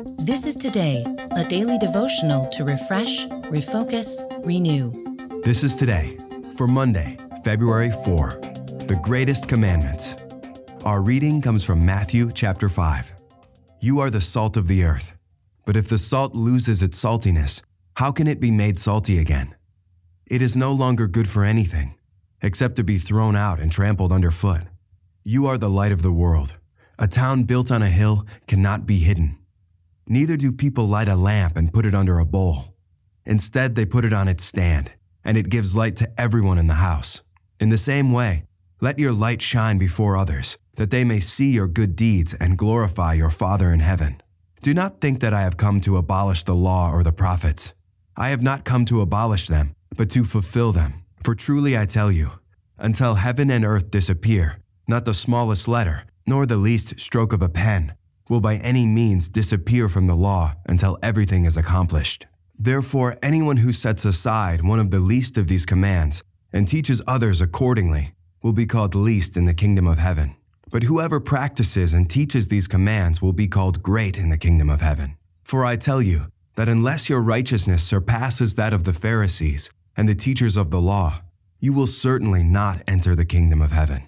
This is Today, a daily devotional to refresh, refocus, renew. This is Today for Monday, February 4, the greatest commandments. Our reading comes from Matthew chapter 5. You are the salt of the earth, but if the salt loses its saltiness, how can it be made salty again? It is no longer good for anything, except to be thrown out and trampled underfoot. You are the light of the world. A town built on a hill cannot be hidden. Neither do people light a lamp and put it under a bowl. Instead, they put it on its stand, and it gives light to everyone in the house. In the same way, let your light shine before others, that they may see your good deeds and glorify your Father in heaven. Do not think that I have come to abolish the law or the prophets. I have not come to abolish them, but to fulfill them. For truly I tell you, until heaven and earth disappear, not the smallest letter, nor the least stroke of a pen, will by any means disappear from the law until everything is accomplished. Therefore, anyone who sets aside one of the least of these commands and teaches others accordingly will be called least in the kingdom of heaven. But whoever practices and teaches these commands will be called great in the kingdom of heaven. For I tell you that unless your righteousness surpasses that of the Pharisees and the teachers of the law, you will certainly not enter the kingdom of heaven.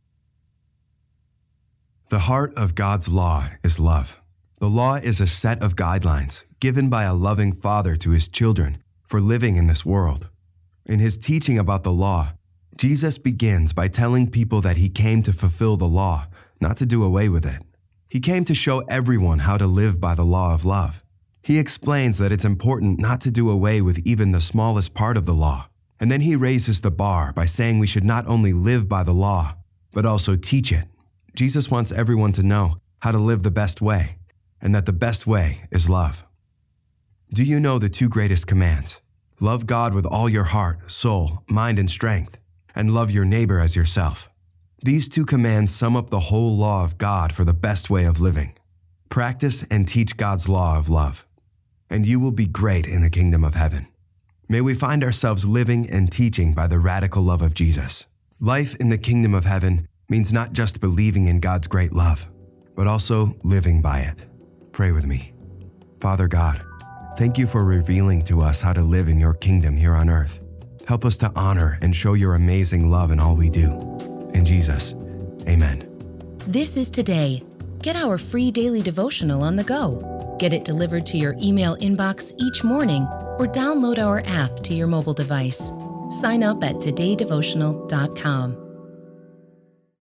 The heart of God's law is love. The law is a set of guidelines given by a loving father to his children for living in this world. In his teaching about the law, Jesus begins by telling people that he came to fulfill the law, not to do away with it. He came to show everyone how to live by the law of love. He explains that it's important not to do away with even the smallest part of the law. And then he raises the bar by saying we should not only live by the law, but also teach it. Jesus wants everyone to know how to live the best way, and that the best way is love. Do you know the two greatest commands? Love God with all your heart, soul, mind, and strength, and love your neighbor as yourself. These two commands sum up the whole law of God for the best way of living. Practice and teach God's law of love, and you will be great in the kingdom of heaven. May we find ourselves living and teaching by the radical love of Jesus. Life in the kingdom of heaven means not just believing in God's great love, but also living by it. Pray with me. Father God, thank you for revealing to us how to live in your kingdom here on earth. Help us to honor and show your amazing love in all we do. In Jesus, amen. This is Today. Get our free daily devotional on the go. Get it delivered to your email inbox each morning or download our app to your mobile device. Sign up at todaydevotional.com.